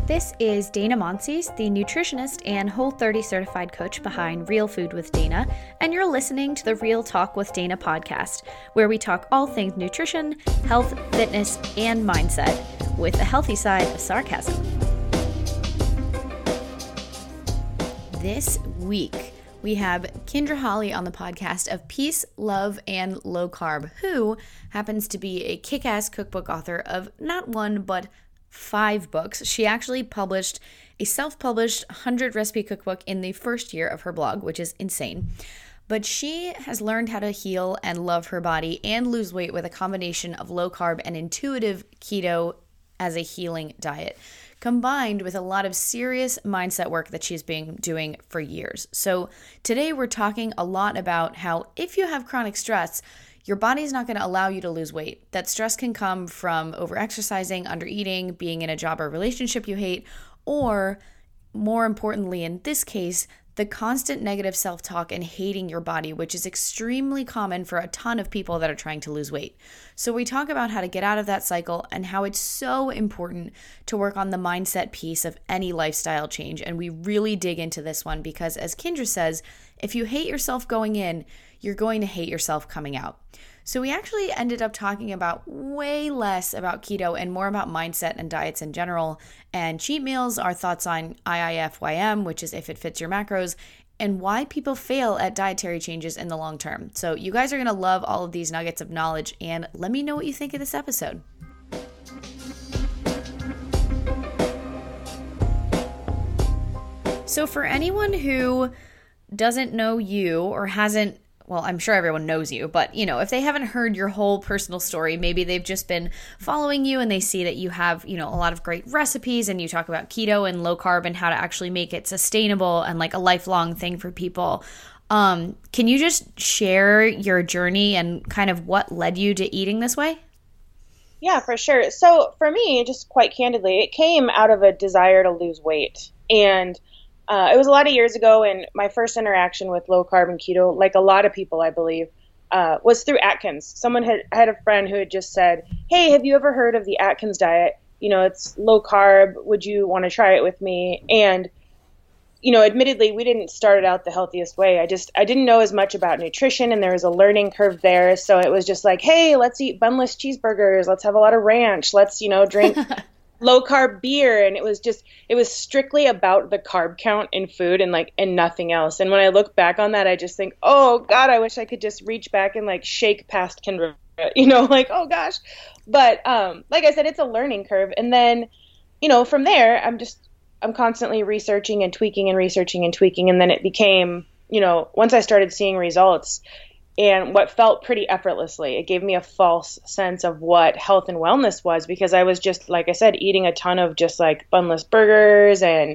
This is Dana Monsees, the nutritionist and Whole30 certified coach behind Real Food with Dana, and you're listening to the Real Talk with Dana podcast, where we talk all things nutrition, health, fitness, and mindset, with a healthy side of sarcasm. This week, we have Kindra Holly on the podcast of Peace, Love, and Low Carb, who happens to be a kick-ass cookbook author of not one, but 5 books. She actually published a self-published 100 recipe cookbook in the first year of her blog, which is insane. But she has learned how to heal and love her body and lose weight with a combination of low carb and intuitive keto as a healing diet, combined with a lot of serious mindset work that she's been doing for years. So today we're talking a lot about how if you have chronic stress, your body's not going to allow you to lose weight. That stress can come from overexercising, undereating, being in a job or relationship you hate, or more importantly in this case, the constant negative self-talk and hating your body, which is extremely common for a ton of people that are trying to lose weight. So we talk about how to get out of that cycle and how it's so important to work on the mindset piece of any lifestyle change. And we really dig into this one because, as Kindra says, if you hate yourself going in, you're going to hate yourself coming out. So we actually ended up talking about way less about keto and more about mindset and diets in general, and cheat meals, our thoughts on IIFYM, which is if it fits your macros, and why people fail at dietary changes in the long term. So you guys are going to love all of these nuggets of knowledge, and let me know what you think of this episode. So for anyone who doesn't know you or hasn't, well, I'm sure everyone knows you, but if they haven't heard your whole personal story, maybe they've just been following you and they see that you have, a lot of great recipes and you talk about keto and low carb and how to actually make it sustainable and like a lifelong thing for people. Can you just share your journey and kind of what led you to eating this way? Yeah, for sure. So for me, just quite candidly, it came out of a desire to lose weight. And it was a lot of years ago, and my first interaction with low carb and keto, like a lot of people, I believe, was through Atkins. Someone had a friend who had just said, "Hey, have you ever heard of the Atkins diet? It's low carb. Would you want to try it with me?" And, admittedly, we didn't start it out the healthiest way. I didn't know as much about nutrition, and there was a learning curve there. So it was just like, "Hey, let's eat bunless cheeseburgers. Let's have a lot of ranch. Let's, drink low carb beer." And it was strictly about the carb count in food and nothing else. And when I look back on that, I just think, oh God, I wish I could just reach back and shake past Kindra, oh gosh. But, like I said, it's a learning curve. And then, from there, I'm constantly researching and tweaking and researching and tweaking. And then it became, once I started seeing results, and what felt pretty effortlessly, it gave me a false sense of what health and wellness was, because I was just, like I said, eating a ton of just bunless burgers and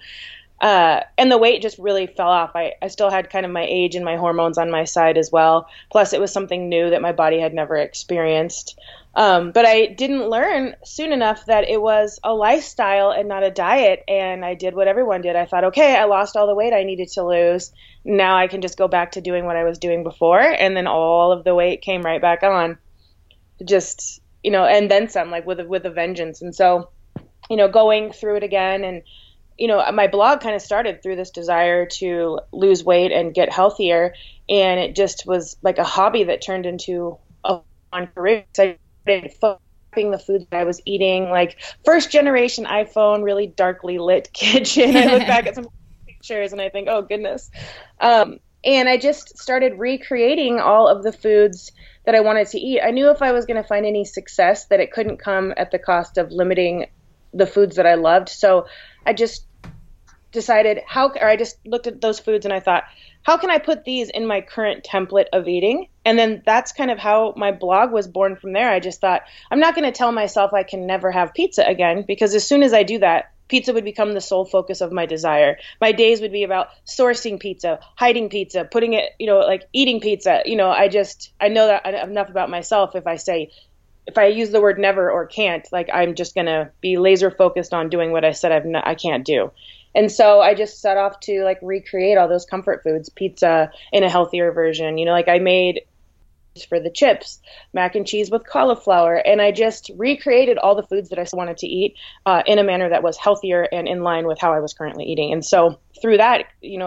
the weight just really fell off. I still had kind of my age and my hormones on my side as well. Plus it was something new that my body had never experienced. But I didn't learn soon enough that it was a lifestyle and not a diet. And I did what everyone did. I thought, okay, I lost all the weight I needed to lose. Now I can just go back to doing what I was doing before. And then all of the weight came right back on, just, and then some, with a vengeance. And so, going through it again, and, my blog kind of started through this desire to lose weight and get healthier. And it just was like a hobby that turned into a career. So I started focusing the food that I was eating, first generation iPhone, really darkly lit kitchen. I look back at some pictures and I think, oh goodness. And I just started recreating all of the foods that I wanted to eat. I knew if I was going to find any success that it couldn't come at the cost of limiting the foods that I loved. So I just decided I just looked at those foods and I thought, how can I put these in my current template of eating? And then that's kind of how my blog was born from there. I just thought, I'm not going to tell myself I can never have pizza again, because as soon as I do that, pizza would become the sole focus of my desire. My days would be about sourcing pizza, hiding pizza, putting it, eating pizza. I know that enough about myself if I use the word never or can't, I'm just going to be laser focused on doing what I said I can't do. And so I just set off to recreate all those comfort foods, pizza in a healthier version. I made for the chips, mac and cheese with cauliflower, and I just recreated all the foods that I wanted to eat in a manner that was healthier and in line with how I was currently eating. And so through that,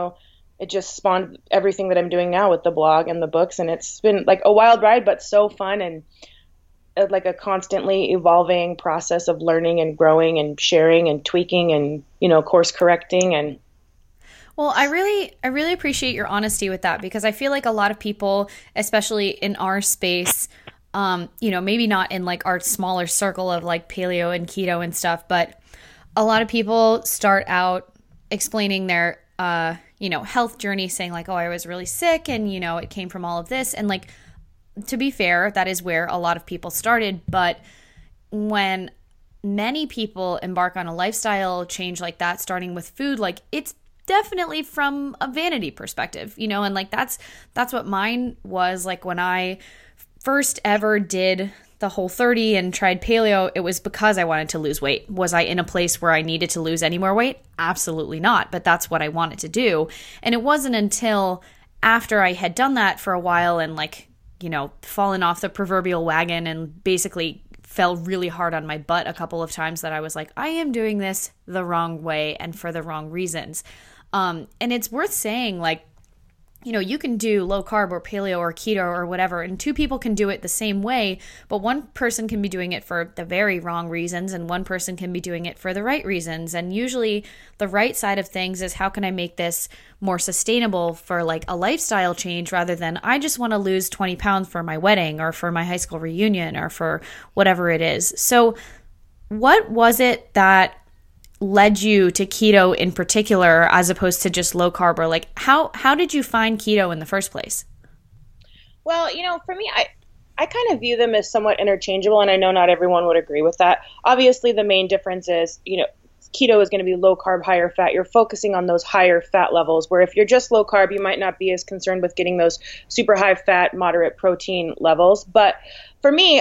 it just spawned everything that I'm doing now with the blog and the books, and it's been like a wild ride, but so fun, and like a constantly evolving process of learning and growing and sharing and tweaking and, course correcting. And well, I really appreciate your honesty with that, because I feel like a lot of people, especially in our space, maybe not in like our smaller circle of like paleo and keto and stuff, but a lot of people start out explaining their, health journey, saying like, oh, I was really sick and, it came from all of this. And like, to be fair, that is where a lot of people started. But when many people embark on a lifestyle change like that, starting with food, like it's definitely from a vanity perspective, and like that's what mine was. Like when I first ever did the Whole30 and tried paleo, it was because I wanted to lose weight. Was I in a place where I needed to lose any more weight? Absolutely not. But that's what I wanted to do. And it wasn't until after I had done that for a while and like, fallen off the proverbial wagon and basically fell really hard on my butt a couple of times that I was like, I am doing this the wrong way and for the wrong reasons. And it's worth saying, like, you can do low carb or paleo or keto or whatever, and two people can do it the same way, but one person can be doing it for the very wrong reasons and one person can be doing it for the right reasons. And usually the right side of things is, how can I make this more sustainable for like a lifestyle change, rather than I just want to lose 20 pounds for my wedding or for my high school reunion or for whatever it is. So what was it that led you to keto in particular, as opposed to just low carb? Or like how did you find keto in the first place? Well, for me, I kind of view them as somewhat interchangeable, and I know not everyone would agree with that. Obviously, the main difference is, keto is going to be low carb, higher fat. You're focusing on those higher fat levels, where if you're just low carb, you might not be as concerned with getting those super high fat, moderate protein levels. But for me,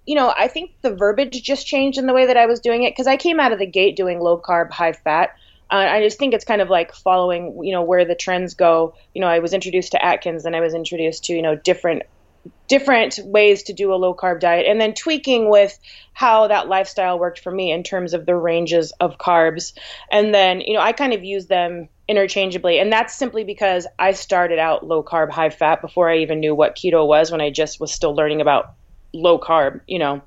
I think the verbiage just changed in the way that I was doing it, because I came out of the gate doing low carb, high fat. I just think it's kind of like following, where the trends go. I was introduced to Atkins, and I was introduced to, different ways to do a low carb diet, and then tweaking with how that lifestyle worked for me in terms of the ranges of carbs. And then, I kind of use them interchangeably. And that's simply because I started out low carb, high fat before I even knew what keto was, when I just was still learning about low carb,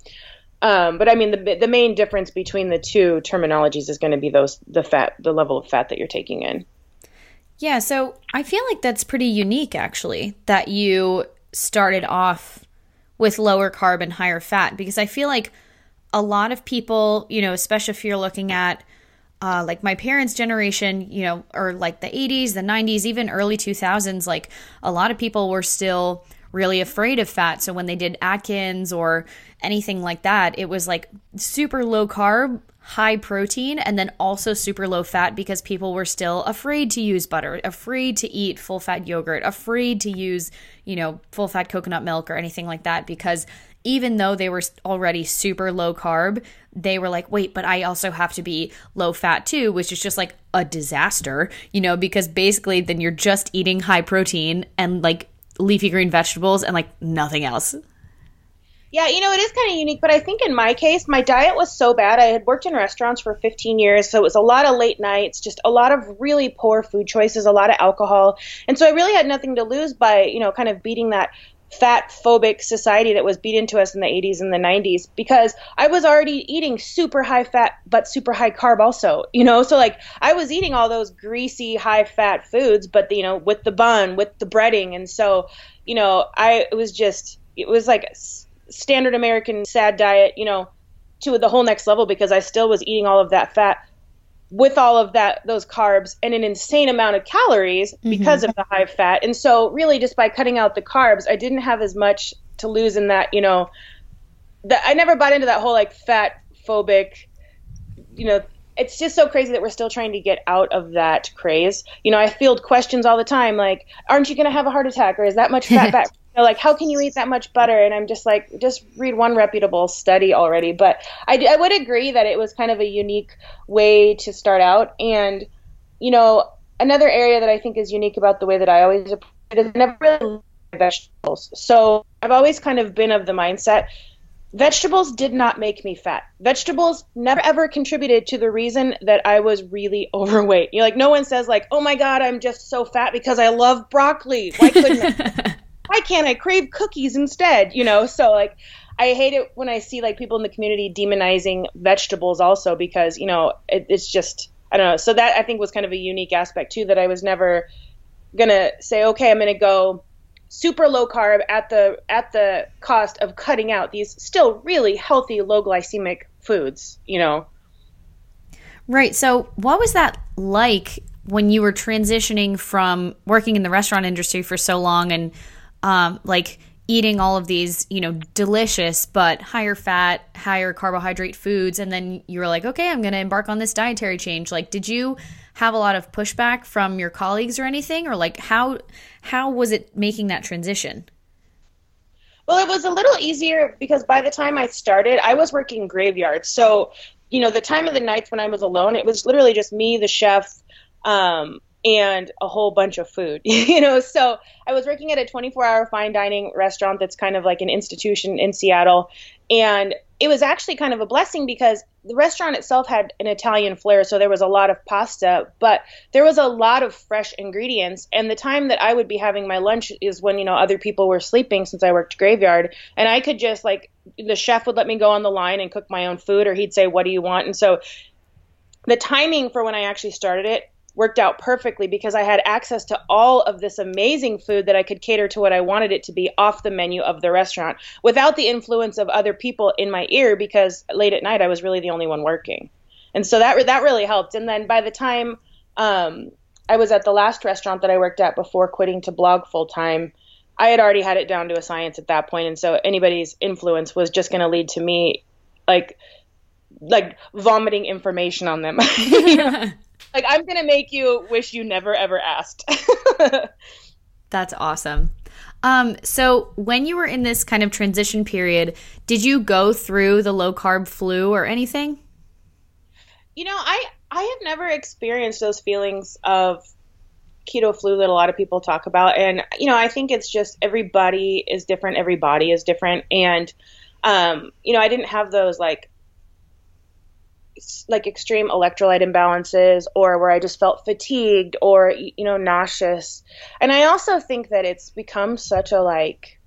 but I mean, the main difference between the two terminologies is going to be the level of fat that you're taking in. Yeah. So I feel like that's pretty unique, actually, that you started off with lower carb and higher fat, because I feel like a lot of people, especially if you're looking at like my parents' generation, or like the 80s, the 90s, even early 2000s, like a lot of people were still really afraid of fat. So when they did Atkins or anything like that, it was like super low carb, high protein, and then also super low fat, because people were still afraid to use butter, afraid to eat full fat yogurt, afraid to use, full fat coconut milk or anything like that, because even though they were already super low carb, they were like, wait, but I also have to be low fat too, which is just like a disaster, because basically then you're just eating high protein and like leafy green vegetables and like nothing else. Yeah, it is kind of unique, but I think in my case, my diet was so bad. I had worked in restaurants for 15 years, so it was a lot of late nights, just a lot of really poor food choices, a lot of alcohol. And so I really had nothing to lose by, kind of beating that fat phobic society that was beat into us in the 80s and the 90s, because I was already eating super high fat but super high carb also, so like I was eating all those greasy high fat foods, but with the bun, with the breading. And so it was like a standard American sad diet, to the whole next level, because I still was eating all of that fat with all of those carbs and an insane amount of calories because of the high fat. And so really just by cutting out the carbs, I didn't have as much to lose in that, I never bought into that whole like fat phobic, it's just so crazy that we're still trying to get out of that craze. I field questions all the time, like, aren't you going to have a heart attack, or is that much fat back? Like, how can you eat that much butter? And I'm just like, just read one reputable study already. But I would agree that it was kind of a unique way to start out. And, another area that I think is unique about the way that I always approach it is I never really vegetables. So I've always kind of been of the mindset, vegetables did not make me fat. Vegetables never ever contributed to the reason that I was really overweight. You know, like no one says like, oh my God, I'm just so fat because I love broccoli. Why can't I crave cookies instead? You know, so like I hate it when I see like people in the community demonizing vegetables also because, you know, it's just, I don't know. So that I think was kind of a unique aspect too, that I was never going to say, okay, I'm going to go super low carb at the cost of cutting out these still really healthy, low glycemic foods, you know? Right. So what was that like when you were transitioning from working in the restaurant industry for so long and like eating all of these, you know, delicious but higher fat, higher carbohydrate foods, and then you were like, okay, I'm going to embark on this dietary change. Like, did you have a lot of pushback from your colleagues or anything? Or like how was it making that transition? Well, it was a little easier because by the time I started, I was working graveyards. So, you know, the time of the nights when I was alone, it was literally just me, the chef, and a whole bunch of food, you know? So I was working at a 24-hour fine dining restaurant that's kind of like an institution in Seattle. And it was actually kind of a blessing because the restaurant itself had an Italian flair. So there was a lot of pasta, but there was a lot of fresh ingredients. And the time that I would be having my lunch is when, you know, other people were sleeping since I worked graveyard. And I could just like, the chef would let me go on the line and cook my own food, or he'd say, what do you want? And so the timing for when I actually started it worked out perfectly because I had access to all of this amazing food that I could cater to what I wanted it to be off the menu of the restaurant without the influence of other people in my ear, because late at night I was really the only one working. And so that really helped. And then by the time I was at the last restaurant that I worked at before quitting to blog full time, I had already had it down to a science at that point. And so anybody's influence was just going to lead to me like vomiting information on them. You know? Like, I'm going to make you wish you never, ever asked. That's awesome. So when you were in this kind of transition period, did you go through the low carb flu or anything? You know, I have never experienced those feelings of keto flu that a lot of people talk about. And, you know, I think it's just everybody is different. Every body is different. And, you know, I didn't have those like extreme electrolyte imbalances or where I just felt fatigued or, you know, nauseous. And I also think that it's become such a like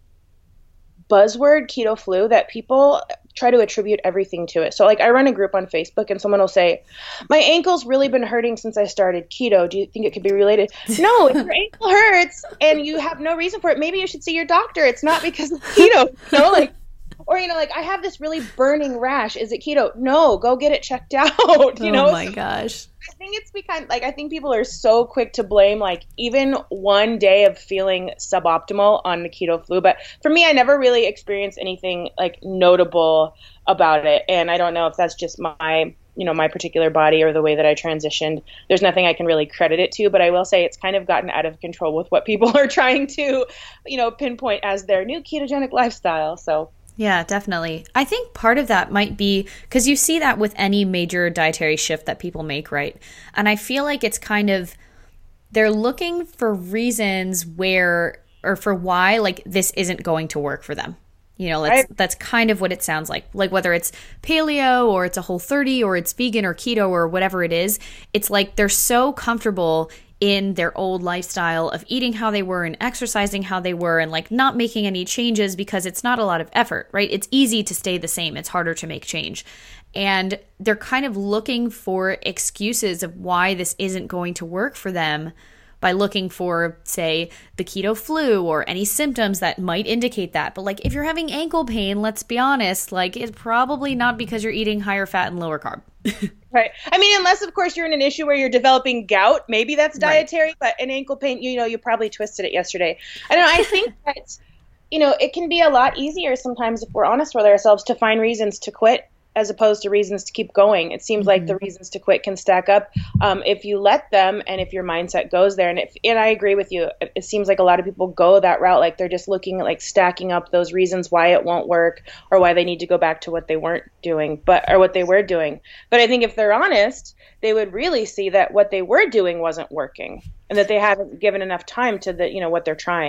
buzzword, keto flu, that people try to attribute everything to it. So like I run a group on Facebook and someone will say, my ankle's really been hurting since I started keto. Do you think it could be related? No, if your ankle hurts and you have no reason for it, maybe you should see your doctor. It's not because of keto, you know, like, or, you know, like I have this really burning rash. Is it keto? No, go get it checked out. You know? Oh my gosh. I think it's become like, I think people are so quick to blame like even one day of feeling suboptimal on the keto flu. But for me, I never really experienced anything like notable about it. And I don't know if that's just my, you know, my particular body or the way that I transitioned. There's nothing I can really credit it to, but I will say it's kind of gotten out of control with what people are trying to, you know, pinpoint as their new ketogenic lifestyle. So yeah, definitely. I think part of that might be because you see that with any major dietary shift that people make, right? And I feel like it's kind of, they're looking for reasons where, or for why, like this isn't going to work for them. You know, that's kind of what it sounds like whether it's paleo or it's a Whole30 or it's vegan or keto or whatever it is, it's like they're so comfortable in their old lifestyle of eating how they were and exercising how they were and like not making any changes because it's not a lot of effort, right? It's easy to stay the same. It's harder to make change. And they're kind of looking for excuses of why this isn't going to work for them by looking for, say, the keto flu or any symptoms that might indicate that. But like if you're having ankle pain, let's be honest, like it's probably not because you're eating higher fat and lower carb. Right. I mean, unless, of course, you're in an issue where you're developing gout, maybe that's dietary, right. But an ankle pain, you know, you probably twisted it yesterday. I don't know. I think that, you know, it can be a lot easier sometimes if we're honest with ourselves to find reasons to quit as opposed to reasons to keep going. It seems like the reasons to quit can stack up if you let them and if your mindset goes there. And I agree with you. It seems like a lot of people go that route. Like they're just looking at like stacking up those reasons why it won't work or why they need to go back to what they weren't doing, or what they were doing. But I think if they're honest, they would really see that what they were doing wasn't working and that they haven't given enough time to the, you know, what they're trying.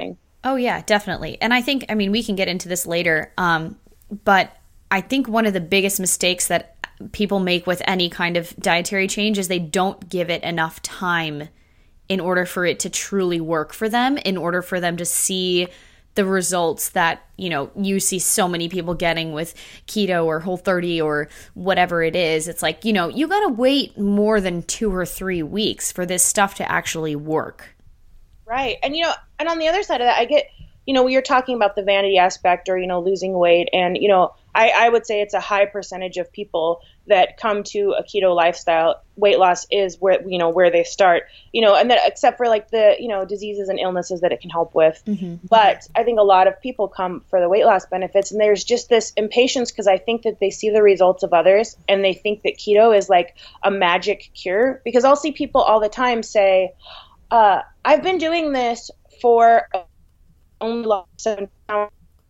Oh yeah, definitely. And I think, I mean, we can get into this later, but I think one of the biggest mistakes that people make with any kind of dietary change is they don't give it enough time in order for it to truly work for them, in order for them to see the results that, you know, you see so many people getting with keto or Whole30 or whatever it is. It's like, you know, you got to wait more than 2 or 3 weeks for this stuff to actually work. Right. And, you know, and on the other side of that, I get, you know, you're talking about the vanity aspect or, you know, losing weight. And, you know, I would say it's a high percentage of people that come to a keto lifestyle. Weight loss is where, you know, where they start, you know, and that except for like the, you know, diseases and illnesses that it can help with. Mm-hmm. But I think a lot of people come for the weight loss benefits, and there's just this impatience because I think that they see the results of others and they think that keto is like a magic cure, because I'll see people all the time say, I've been doing this for only lost 7 pounds.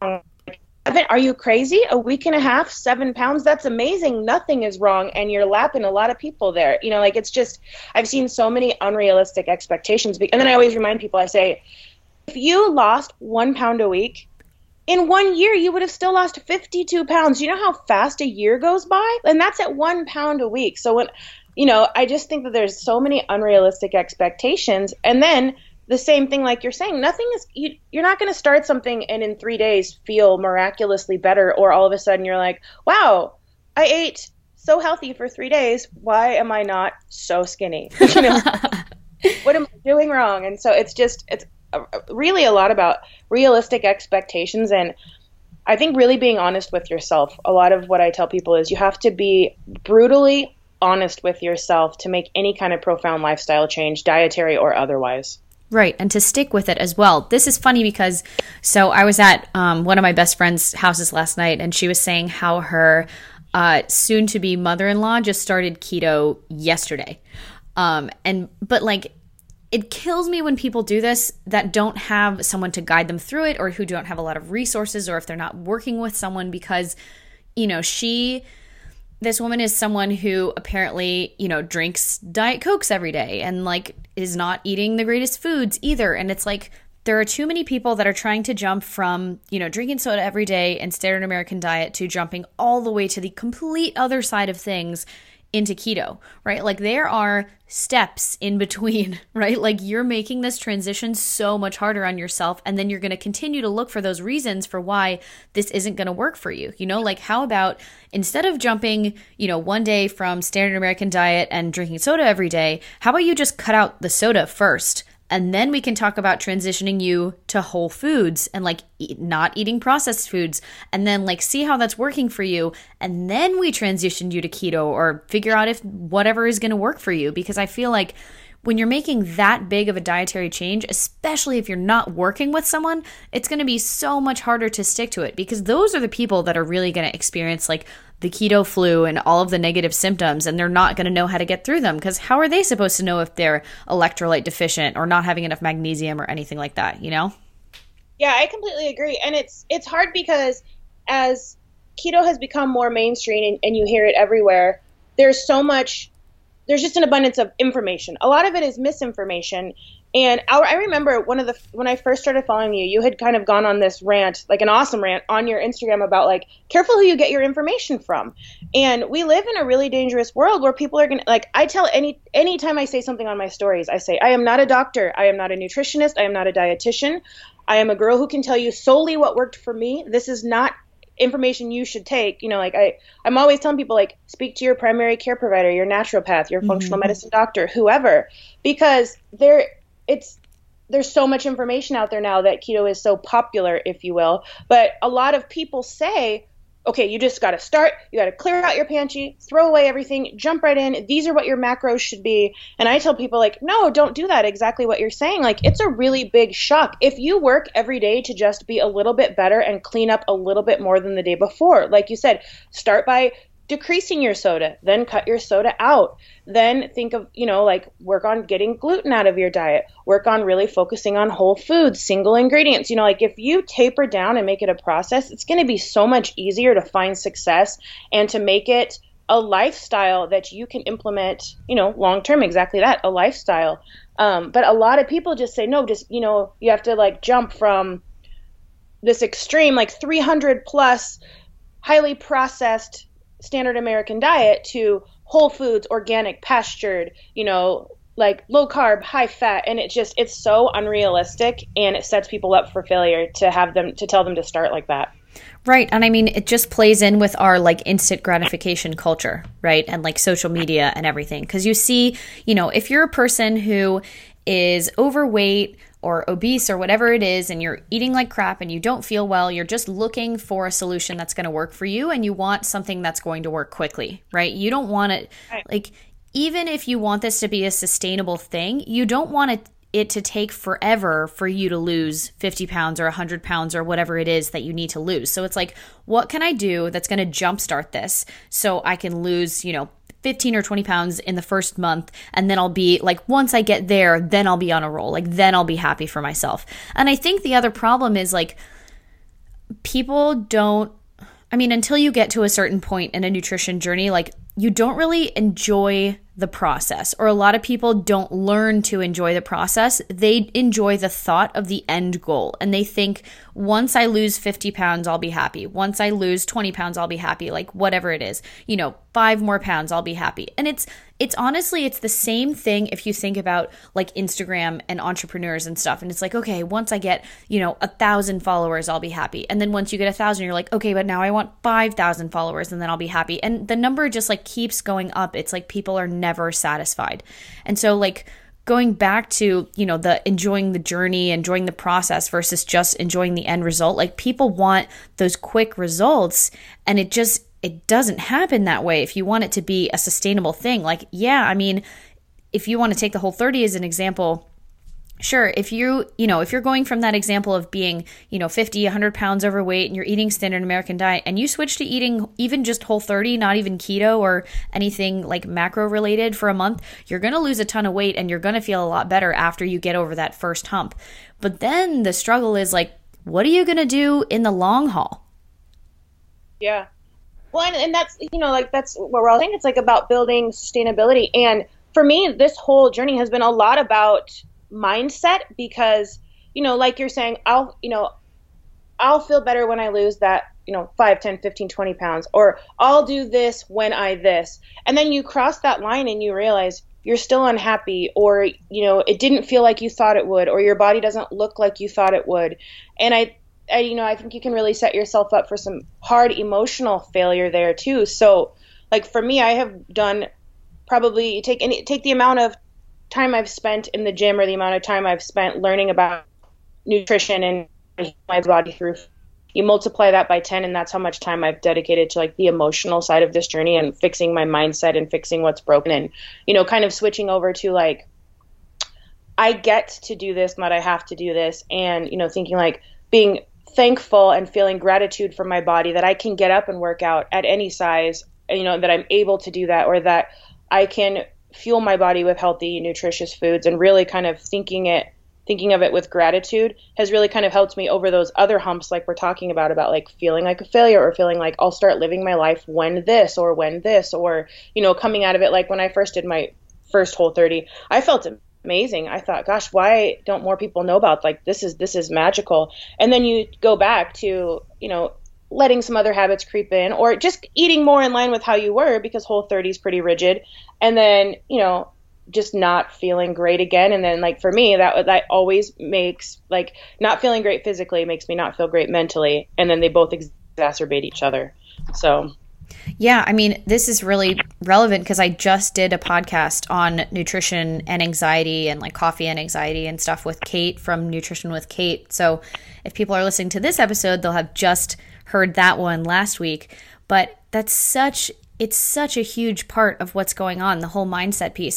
Are you crazy? A week and a half, 7 pounds? That's amazing. Nothing is wrong. And you're lapping a lot of people there. You know, like it's just, I've seen so many unrealistic expectations. And then I always remind people, I say, if you lost 1 pound a week, in 1 year, you would have still lost 52 pounds. You know how fast a year goes by? And that's at 1 pound a week. So when, you know, I just think that there's so many unrealistic expectations. And then the same thing, like you're saying, nothing is, you're not going to start something and in 3 days feel miraculously better, or all of a sudden you're like, wow, I ate so healthy for 3 days. Why am I not so skinny? You know, what am I doing wrong? And so it's really a lot about realistic expectations. And I think really being honest with yourself. A lot of what I tell people is you have to be brutally honest with yourself to make any kind of profound lifestyle change, dietary or otherwise. Right. And to stick with it as well. This is funny because, so I was at one of my best friend's houses last night, and she was saying how her soon-to-be mother-in-law just started keto yesterday. But like, it kills me when people do this that don't have someone to guide them through it, or who don't have a lot of resources, or if they're not working with someone, because, you know, this woman is someone who apparently, you know, drinks Diet Cokes every day and like is not eating the greatest foods either. And it's like, there are too many people that are trying to jump from, you know, drinking soda every day and standard American diet to jumping all the way to the complete other side of things into keto, right? Like there are steps in between, right? Like you're making this transition so much harder on yourself, and then you're going to continue to look for those reasons for why this isn't going to work for you. You know, like how about instead of jumping, you know, 1 day from standard American diet and drinking soda every day, how about you just cut out the soda first? And then we can talk about transitioning you to whole foods and like not eating processed foods, and then like see how that's working for you. And then we transition you to keto, or figure out if whatever is going to work for you. Because I feel like when you're making that big of a dietary change, especially if you're not working with someone, it's going to be so much harder to stick to it, because those are the people that are really going to experience like the keto flu and all of the negative symptoms, and they're not going to know how to get through them, because how are they supposed to know if they're electrolyte deficient or not having enough magnesium or anything like that, you know? Yeah, I completely agree. And it's hard because as keto has become more mainstream and you hear it everywhere, there's just an abundance of information. A lot of it is misinformation. And I remember when I first started following you, you had kind of gone on this rant, like an awesome rant on your Instagram about like, careful who you get your information from. And we live in a really dangerous world where people are going to, like, I tell anytime I say something on my stories, I say, I am not a doctor. I am not a nutritionist. I am not a dietitian. I am a girl who can tell you solely what worked for me. This is not information you should take. You know, like I'm always telling people, like, speak to your primary care provider, your naturopath, your functional medicine doctor, whoever, because there's so much information out there now that keto is so popular, if you will. But a lot of people say, okay, you just got to start. You got to clear out your pantry, throw away everything, jump right in. These are what your macros should be. And I tell people, like, no, don't do that. Exactly what you're saying. Like, it's a really big shock. If you work every day to just be a little bit better and clean up a little bit more than the day before, like you said, start by decreasing your soda, then cut your soda out. Then think of, you know, like work on getting gluten out of your diet, work on really focusing on whole foods, single ingredients. You know, like if you taper down and make it a process, it's going to be so much easier to find success and to make it a lifestyle that you can implement, you know, long-term, exactly that, a lifestyle. But a lot of people just say, no, just, you know, you have to like jump from this extreme, like 300 plus highly processed standard American diet to whole foods, organic, pastured, like low carb, high fat. And it's so unrealistic, and it sets people up for failure to tell them to start like that. Right. And I mean, it just plays in with our like instant gratification culture, right? And like social media and everything. Because you see, if you're a person who is overweight or obese or whatever it is, and you're eating like crap and you don't feel well, you're just looking for a solution that's going to work for you, and you want something that's going to work quickly, right? You don't want it, like, even if you want this to be a sustainable thing, you don't want it to take forever for you to lose 50 pounds or 100 pounds or whatever it is that you need to lose. So it's like, what can I do that's going to jumpstart this so I can lose, 15 or 20 pounds in the first month, and then I'll be like, once I get there, then I'll be on a roll. Like, then I'll be happy for myself. And I think the other problem is like, people don't, until you get to a certain point in a nutrition journey, like, you don't really enjoy the process, or a lot of people don't learn to enjoy the process. They enjoy the thought of the end goal, and they think, once I lose 50 pounds, I'll be happy. Once I lose 20 pounds, I'll be happy. Like, whatever it is, 5 more pounds, I'll be happy. And it's honestly, it's the same thing if you think about like Instagram and entrepreneurs and stuff. And it's like, okay, once I get, 1,000 followers, I'll be happy. And then once you get 1,000, you're like, okay, but now I want 5,000 followers, and then I'll be happy. And the number just like keeps going up. It's like people are never satisfied. And so like, going back to, the enjoying the journey, enjoying the process versus just enjoying the end result, like, people want those quick results, and it doesn't happen that way if you want it to be a sustainable thing. Like, yeah, if you want to take the Whole30 as an example, sure, if you're going from that example of being, 50, 100 pounds overweight, and you're eating standard American diet, and you switch to eating even just Whole30, not even keto or anything like macro related for a month, you're going to lose a ton of weight, and you're going to feel a lot better after you get over that first hump. But then the struggle is like, what are you going to do in the long haul? Yeah. Well, and that's, that's what we're all saying. It's like about building sustainability. And for me, this whole journey has been a lot about mindset, because, like you're saying, I'll feel better when I lose that, 5, 10, 15, 20 pounds, or I'll do this when I this. And then you cross that line and you realize you're still unhappy, or, it didn't feel like you thought it would, or your body doesn't look like you thought it would. And I think you can really set yourself up for some hard emotional failure there too. So like for me, I have done probably take the amount of time I've spent in the gym, or the amount of time I've spent learning about nutrition and my body through, you multiply that by 10, and that's how much time I've dedicated to like the emotional side of this journey, and fixing my mindset and fixing what's broken, and, kind of switching over to like, I get to do this, not I have to do this. And, thinking like being thankful and feeling gratitude for my body that I can get up and work out at any size, that I'm able to do that, or that I can fuel my body with healthy, nutritious foods, and really kind of thinking of it with gratitude has really kind of helped me over those other humps, like we're talking about like feeling like a failure, or feeling like I'll start living my life when this, or coming out of it. Like when I first did my first Whole30, I felt amazing. I thought, gosh, why don't more people know about, like, this is magical. And then you go back to, letting some other habits creep in, or just eating more in line with how you were, because Whole30 is pretty rigid. And then, just not feeling great again. And then like for me, that always makes, like, not feeling great physically makes me not feel great mentally. And then they both exacerbate each other. So yeah, this is really relevant because I just did a podcast on nutrition and anxiety, and like coffee and anxiety and stuff, with Kate from Nutrition with Kate. So if people are listening to this episode, they'll have just heard that one last week. But it's such a huge part of what's going on, the whole mindset piece.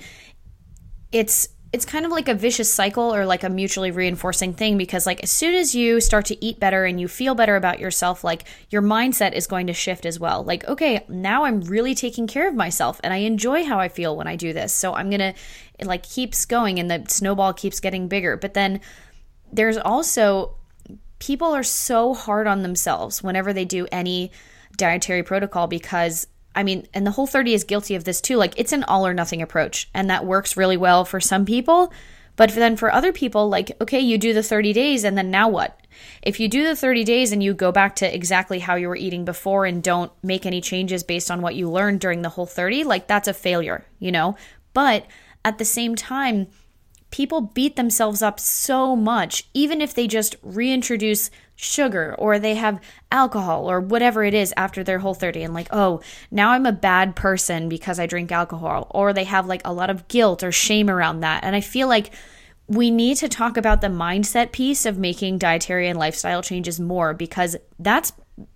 It's kind of like a vicious cycle, or like a mutually reinforcing thing, because like as soon as you start to eat better and you feel better about yourself, like your mindset is going to shift as well. Like, okay, now I'm really taking care of myself and I enjoy how I feel when I do this. So I'm going to, it like keeps going, and the snowball keeps getting bigger. But then there's also, people are so hard on themselves whenever they do any dietary protocol, because and the Whole30 is guilty of this too. Like, it's an all or nothing approach, and that works really well for some people, But then for other people, like, okay, you do the 30 days and then now what? If you do the 30 days and you go back to exactly how you were eating before and don't make any changes based on what you learned during the whole 30, like that's a failure, you know? But at the same time, people beat themselves up so much, even if they just reintroduce sugar or they have alcohol or whatever it is after their whole 30 and like, oh, now I'm a bad person because I drink alcohol, or they have like a lot of guilt or shame around that. And I feel like we need to talk about the mindset piece of making dietary and lifestyle changes more, because that's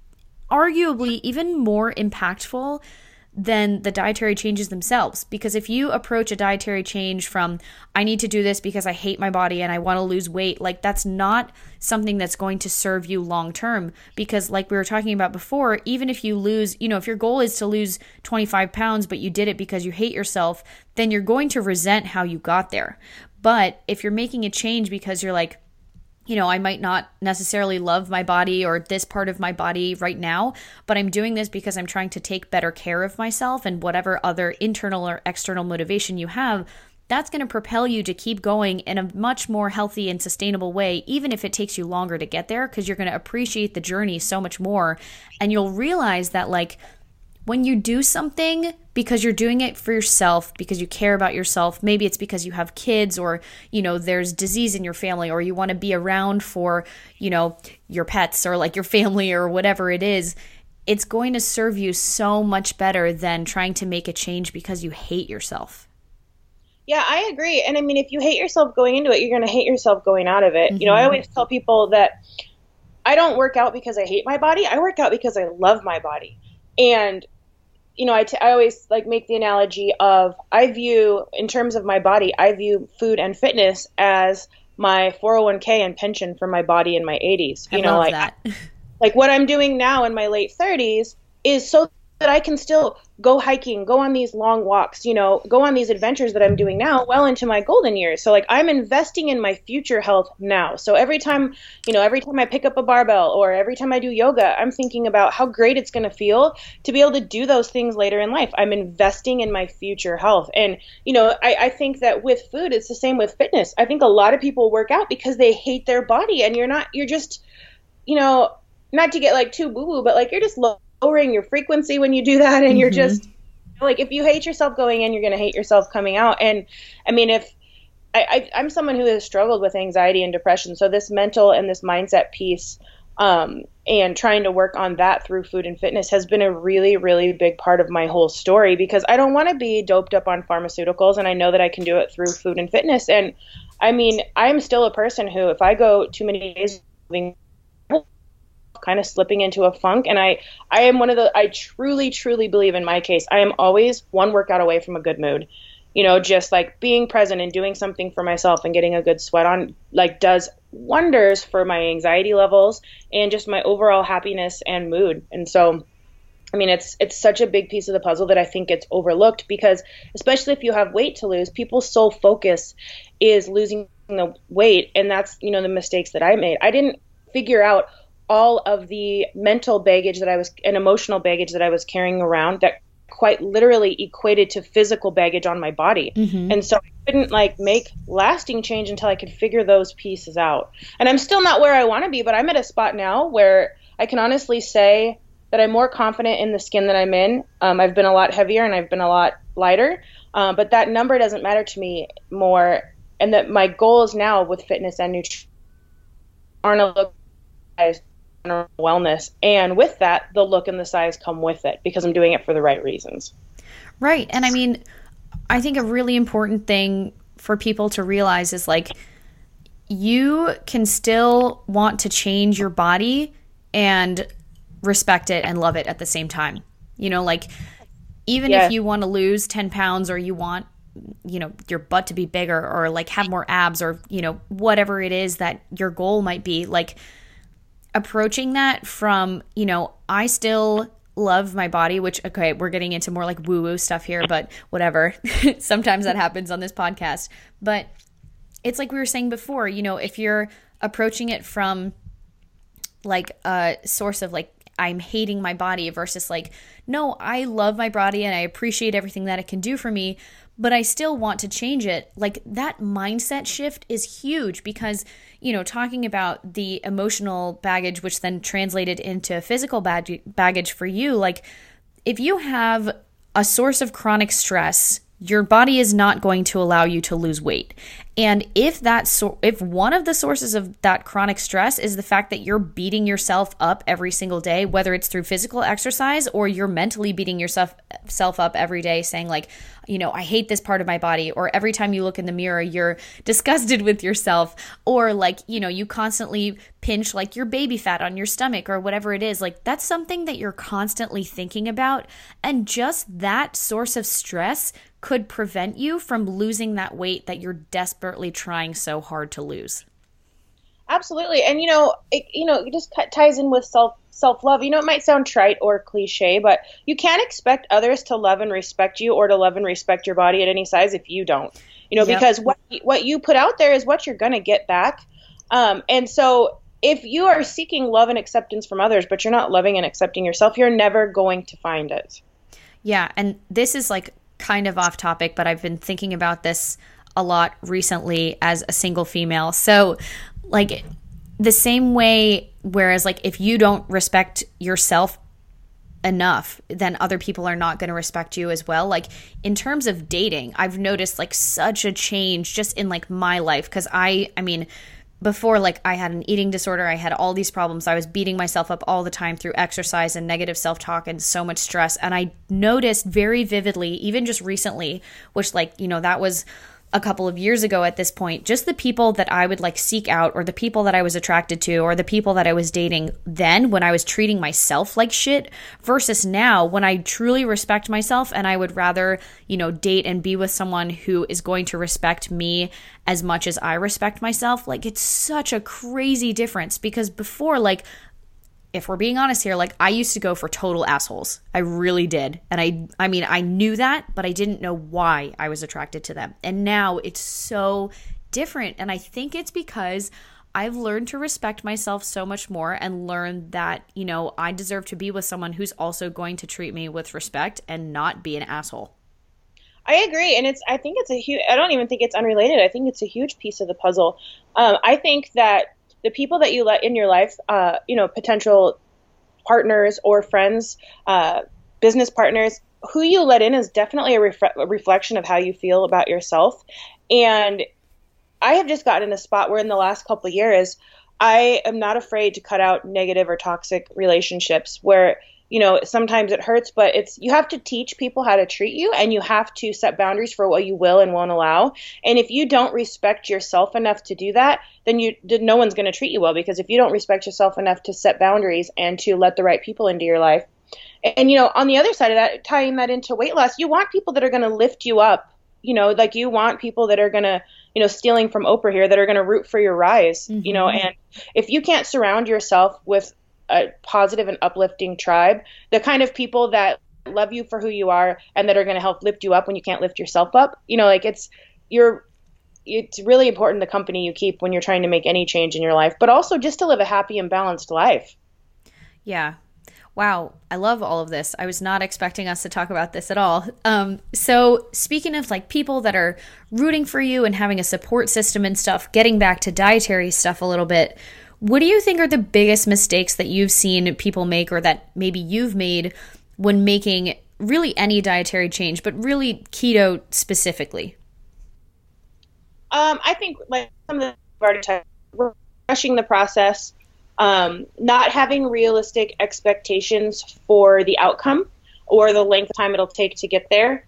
arguably even more impactful than the dietary changes themselves. Because if you approach a dietary change from, I need to do this because I hate my body and I want to lose weight, like that's not something that's going to serve you long term. Because like we were talking about before, even if you lose, you know, if your goal is to lose 25 pounds, but you did it because you hate yourself, then you're going to resent how you got there. But if you're making a change because you're like, you know, I might not necessarily love my body or this part of my body right now, but I'm doing this because I'm trying to take better care of myself, and whatever other internal or external motivation you have, that's going to propel you to keep going in a much more healthy and sustainable way, even if it takes you longer to get there, because you're going to appreciate the journey so much more. And you'll realize that like when you do something because you're doing it for yourself, because you care about yourself, maybe it's because you have kids, or, you know, there's disease in your family, or you want to be around for, you know, your pets or like your family or whatever it is, it's going to serve you so much better than trying to make a change because you hate yourself. Yeah, I agree. And I mean, if you hate yourself going into it, you're going to hate yourself going out of it. Mm-hmm. You know, I always tell people that I don't work out because I hate my body. I work out because I love my body. And you know, I always like make the analogy of, I view, in terms of my body, I view food and fitness as my 401k and pension for my body in my 80s. You know, like that. Like what I'm doing now in my late 30s is so that I can still go hiking, go on these long walks, you know, go on these adventures that I'm doing now well into my golden years. So like I'm investing in my future health now. So every time I pick up a barbell or every time I do yoga, I'm thinking about how great it's going to feel to be able to do those things later in life. I'm investing in my future health. And, you know, I think that with food, it's the same with fitness. I think a lot of people work out because they hate their body, and you're just, you know, not to get like too boo-boo, but like you're just lowering your frequency when you do that, and you're just like, if you hate yourself going in, you're going to hate yourself coming out. And I mean, if I'm someone who has struggled with anxiety and depression, so this mental and this mindset piece, and trying to work on that through food and fitness has been a really, really big part of my whole story, because I don't want to be doped up on pharmaceuticals, and I know that I can do it through food and fitness. And I mean, I'm still a person who, if I go too many days kind of slipping into a funk, and I am one of the, I truly believe in my case, I am always one workout away from a good mood. You know, just like being present and doing something for myself and getting a good sweat on, like, does wonders for my anxiety levels and just my overall happiness and mood. And so, I mean, it's such a big piece of the puzzle that I think it's overlooked, because especially if you have weight to lose, people's sole focus is losing the weight. And that's, you know, the mistakes that I made. I didn't figure out all of the mental baggage and emotional baggage that I was carrying around that quite literally equated to physical baggage on my body. Mm-hmm. And so I couldn't like make lasting change until I could figure those pieces out. And I'm still not where I want to be, but I'm at a spot now where I can honestly say that I'm more confident in the skin that I'm in. I've been a lot heavier and I've been a lot lighter, but that number doesn't matter to me more. And that my goals now with fitness and nutrition aren't a look size, wellness, and with that, the look and the size come with it, because I'm doing it for the right reasons. Right. And I mean, I think a really important thing for people to realize is like, you can still want to change your body and respect it and love it at the same time. You know, like, even if you want to lose 10 pounds, or you want, you know, your butt to be bigger, or like have more abs, or, you know, whatever it is that your goal might be, like, approaching that from, you know, I still love my body, which, okay, we're getting into more like woo-woo stuff here, but whatever. Sometimes that happens on this podcast. But it's like we were saying before, you know, if you're approaching it from like a source of like, I'm hating my body, versus like, no, I love my body and I appreciate everything that it can do for me, but I still want to change it. Like, that mindset shift is huge because, talking about the emotional baggage, which then translated into physical baggage for you, like, if you have a source of chronic stress, your body is not going to allow you to lose weight. And if one of the sources of that chronic stress is the fact that you're beating yourself up every single day, whether it's through physical exercise or you're mentally beating yourself up every day saying like, I hate this part of my body, or every time you look in the mirror, you're disgusted with yourself, or like, you constantly pinch like your baby fat on your stomach or whatever it is, like that's something that you're constantly thinking about. And just that source of stress could prevent you from losing that weight that you're desperately trying so hard to lose. Absolutely. And, it just ties in with self-love. It might sound trite or cliche, but you can't expect others to love and respect you or to love and respect your body at any size if you don't, yep. Because what you put out there is what you're going to get back. And so if you are seeking love and acceptance from others, but you're not loving and accepting yourself, you're never going to find it. Yeah. And this is like kind of off topic, but I've been thinking about this a lot recently as a single female. So like the same way, whereas like if you don't respect yourself enough, then other people are not going to respect you as well. Like in terms of dating, I've noticed like such a change just in like my life. Because I mean, before, like I had an eating disorder, I had all these problems. I was beating myself up all the time through exercise and negative self-talk and so much stress. And I noticed very vividly, even just recently, which like, that was a couple of years ago at this point, just the people that I would like seek out, or the people that I was attracted to, or the people that I was dating then when I was treating myself like shit, versus now when I truly respect myself and I would rather, date and be with someone who is going to respect me as much as I respect myself. Like it's such a crazy difference, because before, like, if we're being honest here, like I used to go for total assholes. I really did. And I mean, I knew that, but I didn't know why I was attracted to them. And now it's so different. And I think it's because I've learned to respect myself so much more and learned that, I deserve to be with someone who's also going to treat me with respect and not be an asshole. I agree. And I don't even think it's unrelated. I think it's a huge piece of the puzzle. I think that the people that you let in your life, potential partners or friends, business partners, who you let in is definitely a reflection of how you feel about yourself. And I have just gotten in a spot where in the last couple of years, I am not afraid to cut out negative or toxic relationships where, sometimes it hurts, but you have to teach people how to treat you, and you have to set boundaries for what you will and won't allow. And if you don't respect yourself enough to do that, then no one's going to treat you well, because if you don't respect yourself enough to set boundaries and to let the right people into your life. And, on the other side of that, tying that into weight loss, you want people that are going to lift you up, like you want people that are going to, stealing from Oprah here, that are going to root for your rise, mm-hmm. And if you can't surround yourself with a positive and uplifting tribe, the kind of people that love you for who you are and that are going to help lift you up when you can't lift yourself up, it's really important the company you keep when you're trying to make any change in your life, but also just to live a happy and balanced life. Yeah. Wow. I love all of this. I was not expecting us to talk about this at all. So speaking of like people that are rooting for you and having a support system and stuff, getting back to dietary stuff a little bit, what do you think are the biggest mistakes that you've seen people make, or that maybe you've made when making really any dietary change, but really keto specifically? I think like some of the I've already touched, rushing the process, not having realistic expectations for the outcome or the length of time it'll take to get there.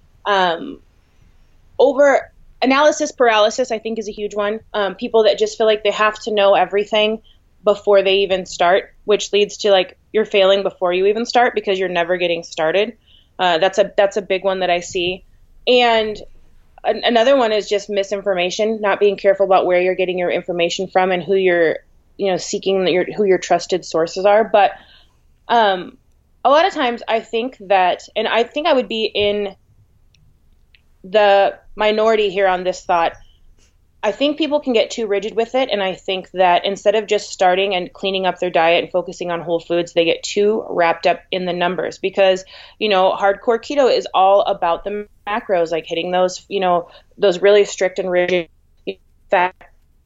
Over analysis paralysis, I think, is a huge one. People that just feel like they have to know everything before they even start, which leads to like you're failing before you even start because you're never getting started. That's a big one that I see. And another one is just misinformation, not being careful about where you're getting your information from and who you're, seeking who your trusted sources are. But a lot of times I think that, and I think I would be in the minority here on this thought, I think people can get too rigid with it. And I think that instead of just starting and cleaning up their diet and focusing on whole foods, they get too wrapped up in the numbers because, hardcore keto is all about the macros, like hitting those, those really strict and rigid fat,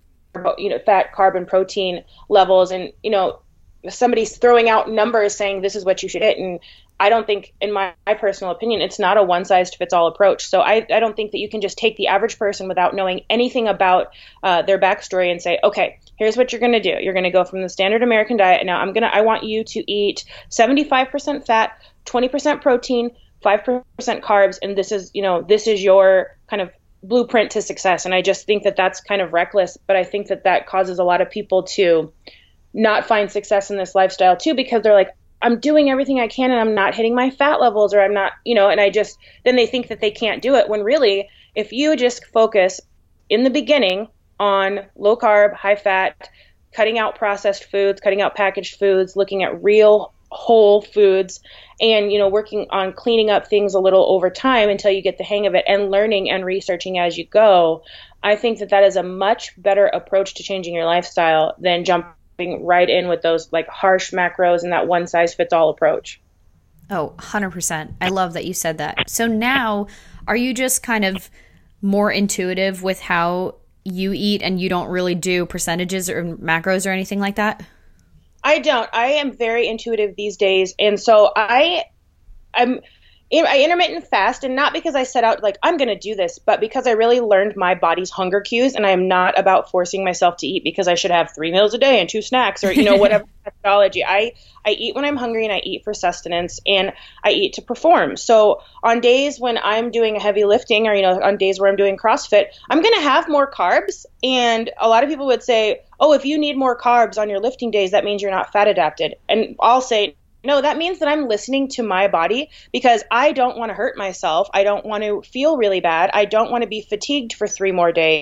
carb and protein levels. And, somebody's throwing out numbers saying this is what you should hit. And I don't think, in my personal opinion, it's not a one-size-fits-all approach. So I don't think that you can just take the average person without knowing anything about their backstory and say, okay, here's what you're going to do. You're going to go from the standard American diet. Now I want you to eat 75% fat, 20% protein, 5% carbs, and this is your kind of blueprint to success. And I just think that that's kind of reckless, but I think that causes a lot of people to not find success in this lifestyle too, because they're like, I'm doing everything I can and I'm not hitting my fat levels, or I'm not, and then they think that they can't do it, when really, if you just focus in the beginning on low carb, high fat, cutting out processed foods, cutting out packaged foods, looking at real whole foods, and, working on cleaning up things a little over time until you get the hang of it, and learning and researching as you go, I think that is a much better approach to changing your lifestyle than jumping right in with those like harsh macros and that one size fits all approach. Oh, 100%. I love that you said that. So now, are you just kind of more intuitive with how you eat and you don't really do percentages or macros or anything like that? I don't. I am very intuitive these days. And so I intermittent fast, and not because I set out like I'm going to do this, but because I really learned my body's hunger cues, and I am not about forcing myself to eat because I should have 3 meals a day and 2 snacks or whatever methodology. I eat when I'm hungry, and I eat for sustenance, and I eat to perform. So on days when I'm doing a heavy lifting, or on days where I'm doing CrossFit, I'm going to have more carbs. And a lot of people would say, oh, if you need more carbs on your lifting days, that means you're not fat adapted. And I'll say, no, that means that I'm listening to my body, because I don't want to hurt myself. I don't want to feel really bad. I don't want to be fatigued for 3 more days,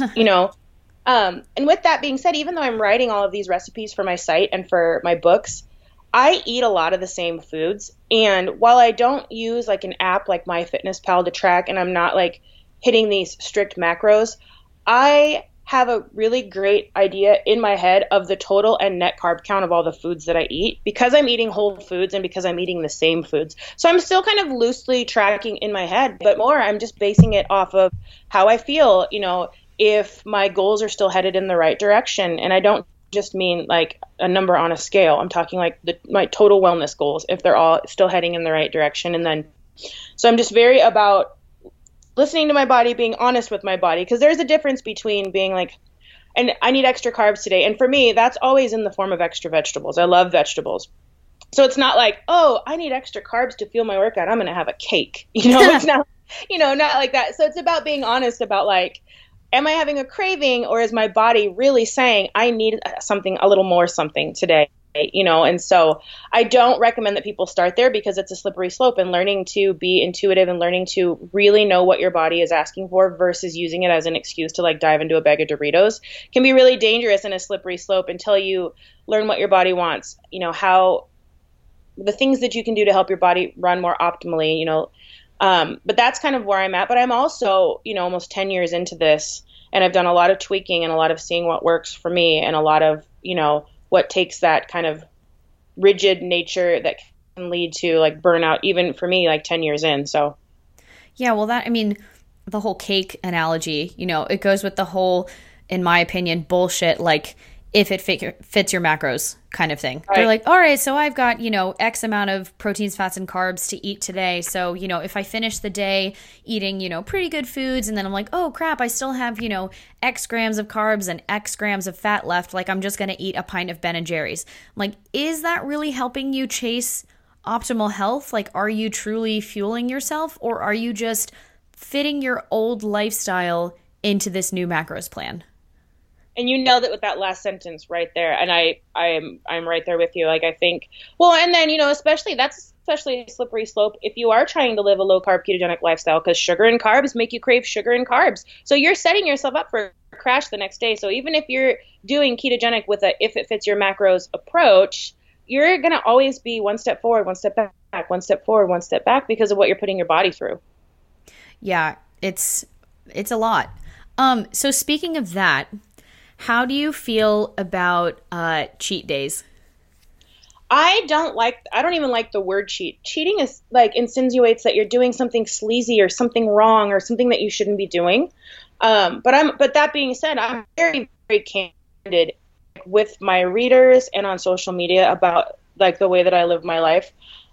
And with that being said, even though I'm writing all of these recipes for my site and for my books, I eat a lot of the same foods. And while I don't use like an app like MyFitnessPal to track, and I'm not like hitting these strict macros, I have a really great idea in my head of the total and net carb count of all the foods that I eat, because I'm eating whole foods and because I'm eating the same foods. So I'm still kind of loosely tracking in my head, but more I'm just basing it off of how I feel, if my goals are still headed in the right direction. And I don't just mean like a number on a scale. I'm talking like my total wellness goals, if they're all still heading in the right direction. And then, so I'm just very about listening to my body, being honest with my body, because there's a difference between being like, and I need extra carbs today. And for me, that's always in the form of extra vegetables. I love vegetables. So it's not like, oh, I need extra carbs to fuel my workout, I'm going to have a cake. It's not, not like that. So it's about being honest about like, am I having a craving, or is my body really saying I need something, a little more something today? And so I don't recommend that people start there, because it's a slippery slope, and learning to be intuitive and learning to really know what your body is asking for versus using it as an excuse to like dive into a bag of Doritos can be really dangerous and a slippery slope until you learn what your body wants, how the things that you can do to help your body run more optimally, but that's kind of where I'm at. But I'm also, almost 10 years into this, and I've done a lot of tweaking and a lot of seeing what works for me, and a lot of, what takes that kind of rigid nature that can lead to like burnout, even for me, like 10 years in. So, yeah, well, the whole cake analogy, it goes with the whole, in my opinion, bullshit, like if it fits your macros kind of thing. Right. They're like, all right, so I've got, X amount of proteins, fats, and carbs to eat today. So, if I finish the day eating, pretty good foods, and then I'm like, oh crap, I still have, X grams of carbs and X grams of fat left, like I'm just going to eat a pint of Ben & Jerry's. I'm like, is that really helping you chase optimal health? Like, are you truly fueling yourself, or are you just fitting your old lifestyle into this new macros plan? And you nailed it with that last sentence right there. And I'm right there with you. Like, I think, well, and then, especially a slippery slope if you are trying to live a low carb ketogenic lifestyle, because sugar and carbs make you crave sugar and carbs. So you're setting yourself up for a crash the next day. So even if you're doing ketogenic with if it fits your macros approach, you're going to always be one step forward, one step back, one step forward, one step back, because of what you're putting your body through. Yeah, it's a lot. So speaking of that, how do you feel about cheat days? I don't even like the word cheat. Cheating is like insinuates that you're doing something sleazy or something wrong or something that you shouldn't be doing. But that being said, I'm very, very candid with my readers and on social media about like the way that I live my life.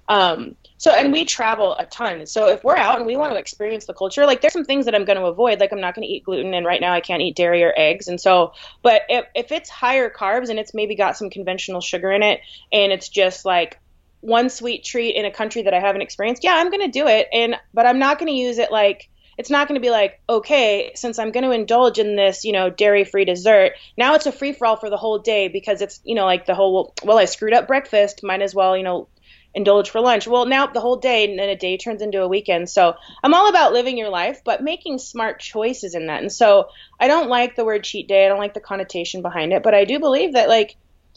And we travel a ton. So if we're out and we want to experience the culture, like there's some things that I'm going to avoid. Like I'm not going to eat gluten, and right now I can't eat dairy or eggs. And so, but if it's higher carbs and it's maybe got some conventional sugar in it, and it's just like one sweet treat in a country that I haven't experienced, yeah, I'm going to do it. But I'm not going to use it like, it's not going to be like, okay, since I'm going to indulge in this, dairy-free dessert, now it's a free-for-all for the whole day because it's, like the whole, well, I screwed up breakfast, might as well, indulge for lunch. Well, now the whole day, and then a day turns into a weekend. So I'm all about living your life, but making smart choices in that. And so I don't like the word cheat day. I don't like the connotation behind it, but I do believe that like,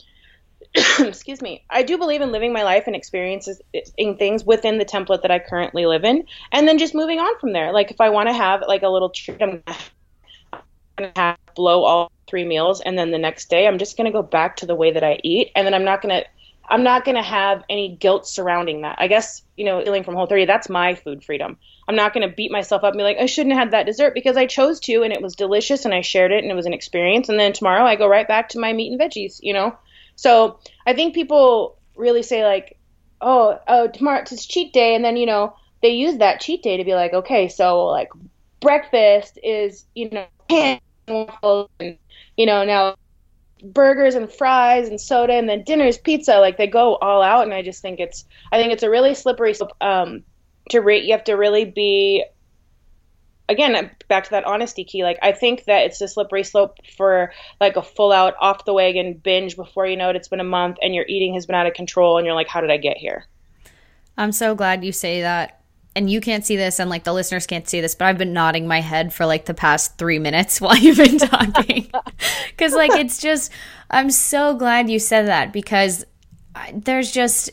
excuse me, I do believe in living my life and experiencing things within the template that I currently live in, and then just moving on from there. Like if I want to have like a little treat, I'm going to have blow all 3 meals, and then the next day I'm just going to go back to the way that I eat, and then I'm not going to have any guilt surrounding that. I guess, dealing from Whole30, that's my food freedom. I'm not going to beat myself up and be like, I shouldn't have had that dessert because I chose to, and it was delicious, and I shared it, and it was an experience. And then tomorrow I go right back to my meat and veggies, So I think people really say like, oh, tomorrow it's cheat day. And then, they use that cheat day to be like, okay, so like breakfast is, pan and waffles and, now burgers and fries and soda, and then dinner is pizza. Like they go all out, and I think it's a really slippery slope. You have to really be, again, back to that honesty key. Like I think that it's a slippery slope for like a full out off the wagon binge before you know it. It's been a month and your eating has been out of control, and you're like, how did I get here? I'm so glad you say that. And you can't see this, and like the listeners can't see this, but I've been nodding my head for like the past 3 minutes while you've been talking. Because like it's just, I'm so glad you said that, because there's just,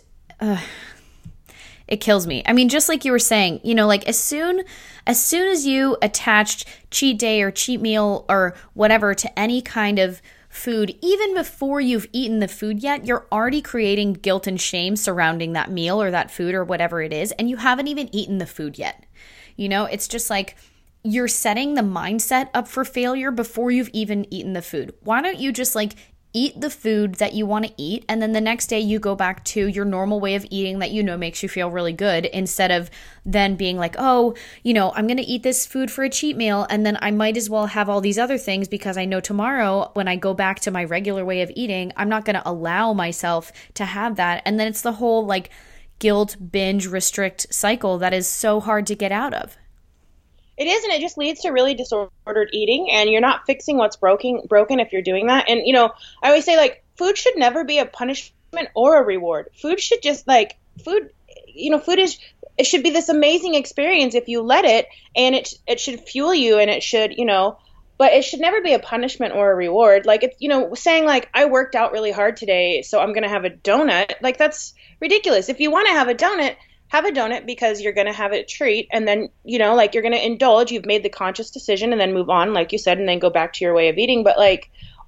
it kills me. I mean, just like you were saying, like as soon as you attached cheat day or cheat meal or whatever to any kind of food, even before you've eaten the food yet, you're already creating guilt and shame surrounding that meal or that food or whatever it is, and you haven't even eaten the food yet. It's just like you're setting the mindset up for failure before you've even eaten the food. Why don't you just like eat the food that you want to eat, and then the next day you go back to your normal way of eating that makes you feel really good, instead of then being like, oh, I'm going to eat this food for a cheat meal, and then I might as well have all these other things because I know tomorrow when I go back to my regular way of eating, I'm not going to allow myself to have that. And then it's the whole like guilt, binge, restrict cycle that is so hard to get out of. It is, and it just leads to really disordered eating, and you're not fixing what's broken if you're doing that. And, I always say, like, food should never be a punishment or a reward. Food should just, like, food is, it should be this amazing experience if you let it, and it should fuel you, and it should, but it should never be a punishment or a reward. Like, it's, saying, like, I worked out really hard today, so I'm going to have a donut. Like, that's ridiculous. If you want to have a donut because you're going to have a treat, and then, like you're going to indulge, you've made the conscious decision, and then move on, like you said, and then go back to your way of eating. But like,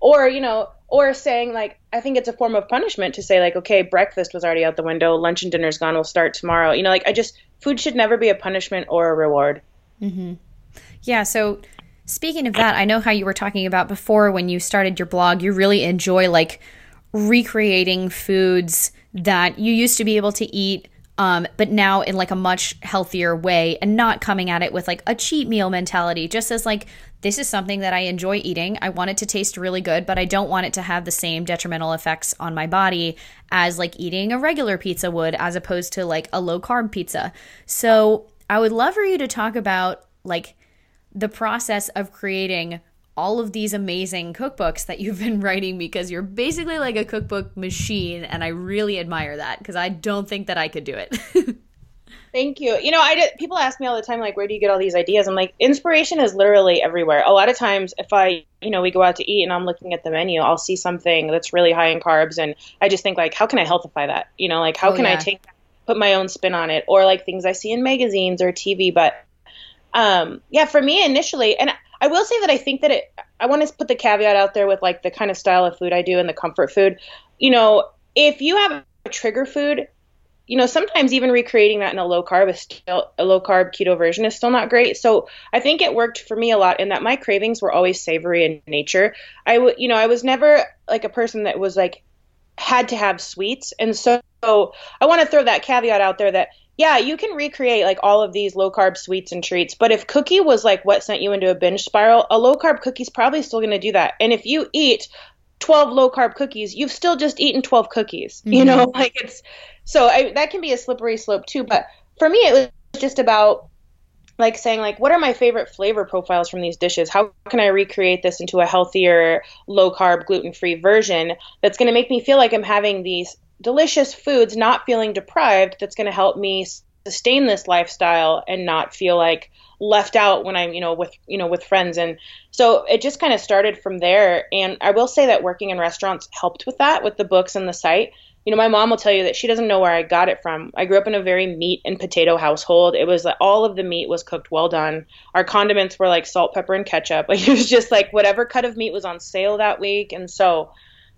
or saying like, I think it's a form of punishment to say like, okay, breakfast was already out the window, lunch and dinner's gone, we'll start tomorrow. Food should never be a punishment or a reward. Mm-hmm. Yeah. So speaking of that, I know how you were talking about before when you started your blog, you really enjoy like recreating foods that you used to be able to eat, but now in like a much healthier way, and not coming at it with like a cheat meal mentality, just as like, this is something that I enjoy eating. I want it to taste really good, but I don't want it to have the same detrimental effects on my body as like eating a regular pizza would, as opposed to like a low carb pizza. So I would love for you to talk about like the process of creating all of these amazing cookbooks that you've been writing, because you're basically like a cookbook machine, and I really admire that, because I don't think that I could do it. Thank you. People ask me all the time, like, where do you get all these ideas? I'm like, inspiration is literally everywhere. A lot of times if we go out to eat and I'm looking at the menu, I'll see something that's really high in carbs, and I just think like, how can I healthify that? Like how can I put my own spin on it, or like things I see in magazines or TV. But for me initially, and I will say that I think that I want to put the caveat out there with like the kind of style of food I do and the comfort food. If you have a trigger food, sometimes even recreating that in a low carb keto version is still not great. So I think it worked for me a lot in that my cravings were always savory in nature. I was never like a person that was like had to have sweets. And so I want to throw that caveat out there that, yeah, you can recreate like all of these low carb sweets and treats. But if cookie was like what sent you into a binge spiral, a low carb cookie's probably still going to do that. And if you eat 12 low carb cookies, you've still just eaten 12 cookies, like that can be a slippery slope too. But for me, it was just about like saying like, what are my favorite flavor profiles from these dishes? How can I recreate this into a healthier, low carb, gluten-free version that's going to make me feel like I'm having these delicious foods, not feeling deprived, that's going to help me sustain this lifestyle and not feel like left out when I'm, with friends. And so it just kind of started from there. And I will say that working in restaurants helped with that, with the books and the site. My mom will tell you that she doesn't know where I got it from. I grew up in a very meat and potato household. It was like all of the meat was cooked well done. Our condiments were like salt, pepper, and ketchup. Like it was just like whatever cut of meat was on sale that week. And so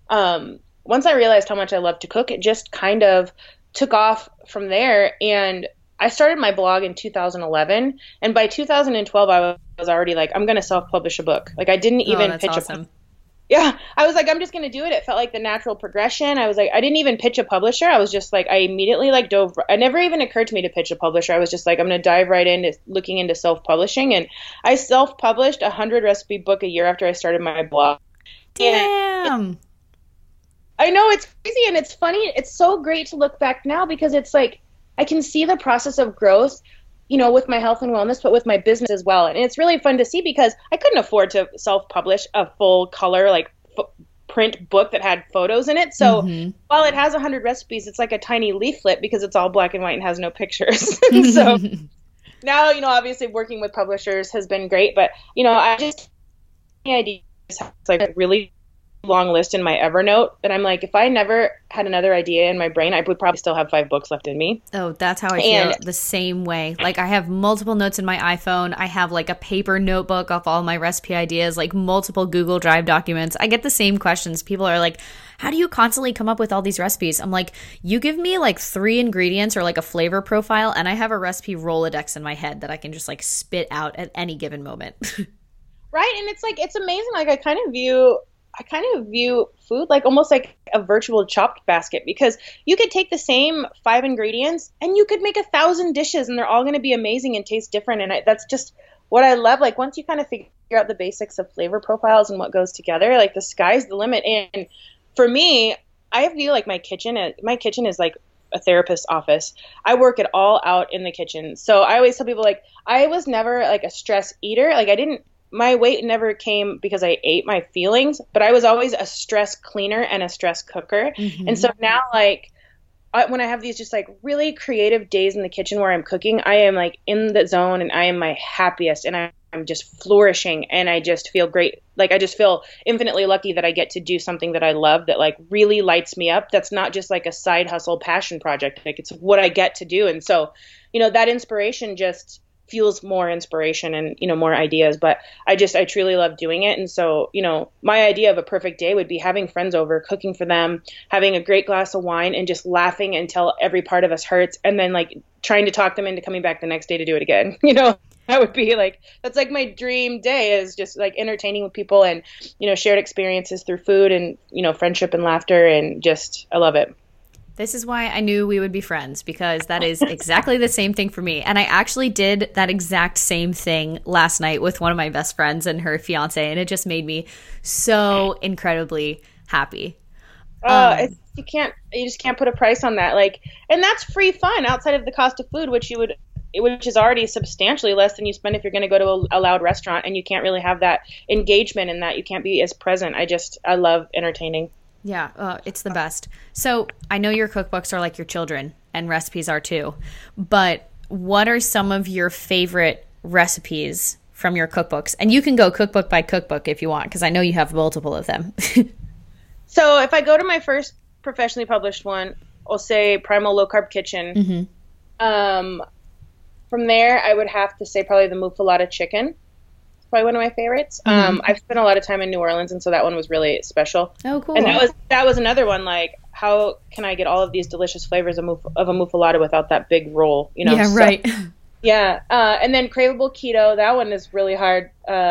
once I realized how much I loved to cook, it just kind of took off from there. And I started my blog in 2011. And by 2012, I was already like, I'm going to self-publish a book. Like I didn't even pitch awesome. Yeah, I was like, I'm just going to do it. It felt like the natural progression. I was like, I didn't even pitch a publisher. I was just like, I immediately like dove. It never even occurred to me to pitch a publisher. I was just like, I'm going to dive right into looking into self-publishing. And I self-published a 100 recipe book a year after I started my blog. Damn. I know, it's crazy and it's funny. It's so great to look back now because it's like, I can see the process of growth, with my health and wellness, but with my business as well. And it's really fun to see because I couldn't afford to self-publish a full color, like print book that had photos in it. So while it has 100 recipes, it's like a tiny leaflet because it's all black and white and has no pictures. So now, obviously working with publishers has been great, but, I just, the idea is like a really long list in my Evernote that I'm like, if I never had another idea in my brain, I would probably still have 5 books left in me. Oh, that's how I feel the same way. Like I have multiple notes in my iPhone. I have like a paper notebook of all my recipe ideas, like multiple Google Drive documents. I get the same questions. People are like, how do you constantly come up with all these recipes? I'm like, you give me like 3 ingredients or like a flavor profile and I have a recipe Rolodex in my head that I can just like spit out at any given moment. Right. And it's like, it's amazing. Like I kind of view food like almost like a virtual chopped basket because you could take the same 5 ingredients and you could make 1,000 dishes and they're all going to be amazing and taste different. And that's just what I love. Like once you kind of figure out the basics of flavor profiles and what goes together, like the sky's the limit. And for me, I view like my kitchen is like a therapist's office. I work it all out in the kitchen. So I always tell people like, I was never like a stress eater. Like my weight never came because I ate my feelings, but I was always a stress cleaner and a stress cooker. And so now like when I have these just like really creative days in the kitchen where I'm cooking, I am like in the zone and I am my happiest and I'm just flourishing and I just feel great. Like I just feel infinitely lucky that I get to do something that I love that like really lights me up. That's not just like a side hustle passion project. Like it's what I get to do. And so, that inspiration just fuels more inspiration and, more ideas, but I truly love doing it. And so, my idea of a perfect day would be having friends over, cooking for them, having a great glass of wine and just laughing until every part of us hurts. And then like trying to talk them into coming back the next day to do it again. That would be like, that's like my dream day is just like entertaining with people and, shared experiences through food and, friendship and laughter. And just, I love it. This is why I knew we would be friends because that is exactly the same thing for me. And I actually did that exact same thing last night with one of my best friends and her fiance. And it just made me so incredibly happy. You just can't put a price on that. Like, and that's free fun outside of the cost of food, which is already substantially less than you spend if you're going to go to a loud restaurant and you can't really have that engagement in that. You can't be as present. I love entertaining. Yeah, it's the best. So I know your cookbooks are like your children and recipes are too, but what are some of your favorite recipes from your cookbooks? And you can go cookbook by cookbook if you want, because I know you have multiple of them. So if I go to my first professionally published one, I'll say Primal Low Carb Kitchen. From there, I would have to say probably the Muffalata chicken. probably one of my favorites. I've spent a lot of time in New Orleans, and so that one was really special. Oh, cool. And that was another one, like, how can I get all of these delicious flavors of a muffaletta without that big roll, you know? Yeah, right. Yeah. And then Craveable Keto, that one is really hard.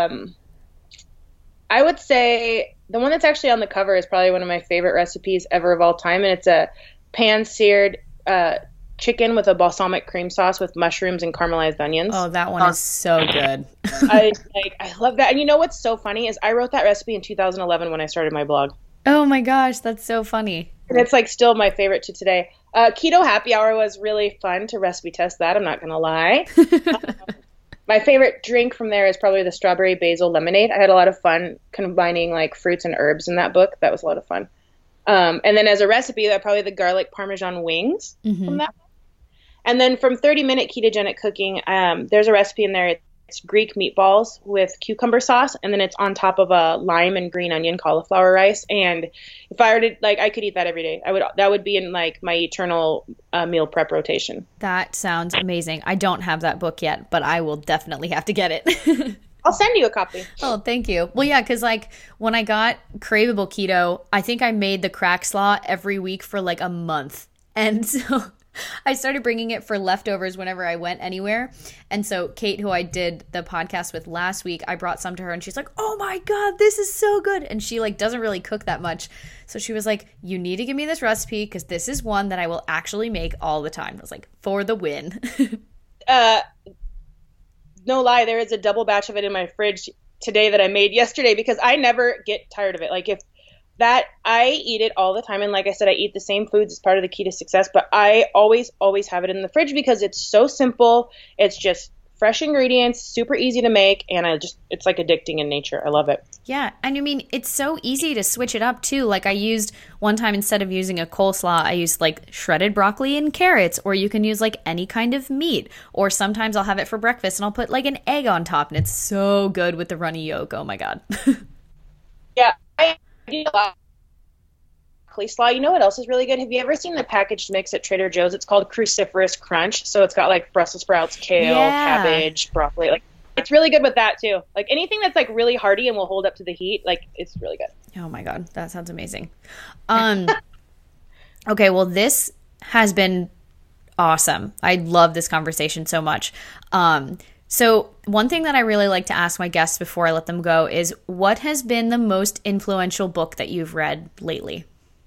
I would say the one that's actually on the cover is probably one of my favorite recipes ever of all time, and it's a pan-seared chicken with a balsamic cream sauce with mushrooms and caramelized onions. Oh, that one is so good. I love that. And you know what's so funny is I wrote that recipe in 2011 when I started my blog. Oh my gosh, that's so funny. And it's like still my favorite to today. Keto Happy Hour was really fun to recipe test that, I'm not going to lie. My favorite drink from there is probably the strawberry basil lemonade. I had a lot of fun combining like fruits and herbs in that book. That was a lot of fun. And then as a recipe, probably the garlic parmesan wings from that. And then from 30-minute ketogenic cooking, there's a recipe in there. It's Greek meatballs with cucumber sauce, and then it's on top of a lime and green onion cauliflower rice. And if I were to, like, I could eat that every day. That would be in like my eternal meal prep rotation. That sounds amazing. I don't have that book yet, but I will definitely have to get it. I'll send you a copy. Oh, thank you. Well, yeah, because like when I got Craveable Keto, I think I made the crack slaw every week for like a month. And so I started bringing it for leftovers whenever I went anywhere. And so Kate, who I did the podcast with last week, I brought some to her and she's like, oh my God, this is so good. And she like doesn't really cook that much. So she was like, you need to give me this recipe because this is one that I will actually make all the time. I was like, for the win. No lie, there is a double batch of it in my fridge today that I made yesterday because I never get tired of it. Like I eat it all the time. And like I said, I eat the same foods as part of the key to success, but I always have it in the fridge because it's so simple. It's just fresh ingredients, super easy to make. And it's like addicting in nature. I love it. Yeah. And I mean, it's so easy to switch it up too. Like I used one time, instead of using a coleslaw, I used like shredded broccoli and carrots, or you can use like any kind of meat, or sometimes I'll have it for breakfast and I'll put like an egg on top and it's so good with the runny yolk. Oh my God. Yeah. I do a lot of broccoli slaw. You know what else is really good? Have you ever seen the packaged mix at Trader Joe's? It's called Cruciferous Crunch. So it's got like Brussels sprouts, kale, cabbage, broccoli. Like it's really good with that too. Like anything that's like really hearty and will hold up to the heat, like it's really good. Oh my God, that sounds amazing. Okay, well this has been awesome. I love this conversation so much. So one thing that I really like to ask my guests before I let them go is, what has been the most influential book that you've read lately?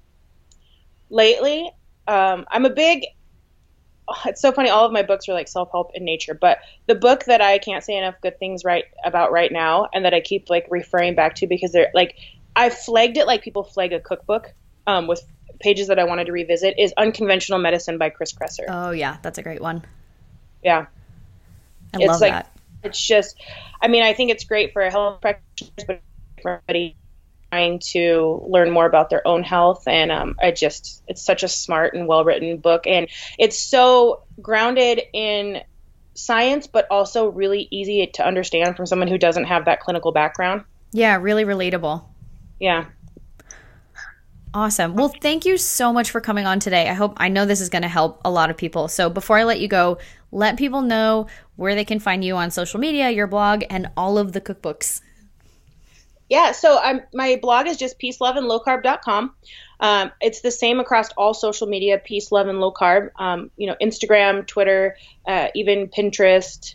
Lately, I'm a big, it's so funny, all of my books are like self-help in nature, but the book that I can't say enough good things about right now and that I keep like referring back to because they're like, I flagged it like people flag a cookbook with pages that I wanted to revisit, is Unconventional Medicine by Chris Kresser. Oh yeah, that's a great one. Yeah. I love that. It's just, I mean, I think it's great for health practitioners, but for everybody trying to learn more about their own health. And it's such a smart and well-written book. And it's so grounded in science, but also really easy to understand from someone who doesn't have that clinical background. Yeah, really relatable. Yeah. Awesome. Well, thank you so much for coming on today. I know this is going to help a lot of people. So before I let you go, let people know where they can find you on social media, your blog, and all of the cookbooks. Yeah, so my blog is just peaceloveandlowcarb.com. It's the same across all social media, Peace, Love, and Low Carb. Instagram, Twitter, even Pinterest,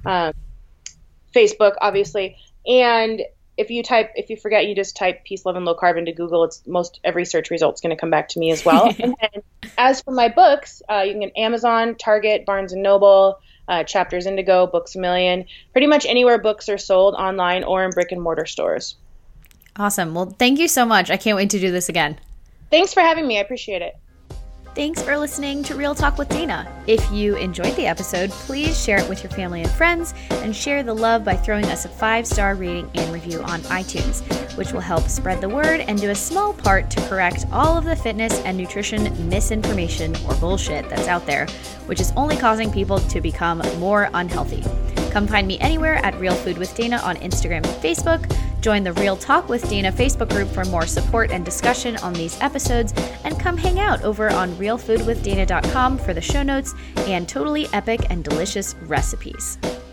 Facebook, obviously. And if you forget, you just type Peace, Love, and Low Carb into Google. It's most every search result's going to come back to me as well. And then as for my books, you can get Amazon, Target, Barnes & Noble, Chapters Indigo, Books A Million, pretty much anywhere books are sold online or in brick and mortar stores. Awesome. Well, thank you so much. I can't wait to do this again. Thanks for having me. I appreciate it. Thanks for listening to Real Talk with Dana. If you enjoyed the episode, please share it with your family and friends, and share the love by throwing us a 5-star rating and review on iTunes, which will help spread the word and do a small part to correct all of the fitness and nutrition misinformation or bullshit that's out there, which is only causing people to become more unhealthy. Come find me anywhere at Real Food with Dana on Instagram and Facebook. Join the Real Talk with Dana Facebook group for more support and discussion on these episodes, and come hang out over on realfoodwithdana.com for the show notes and totally epic and delicious recipes.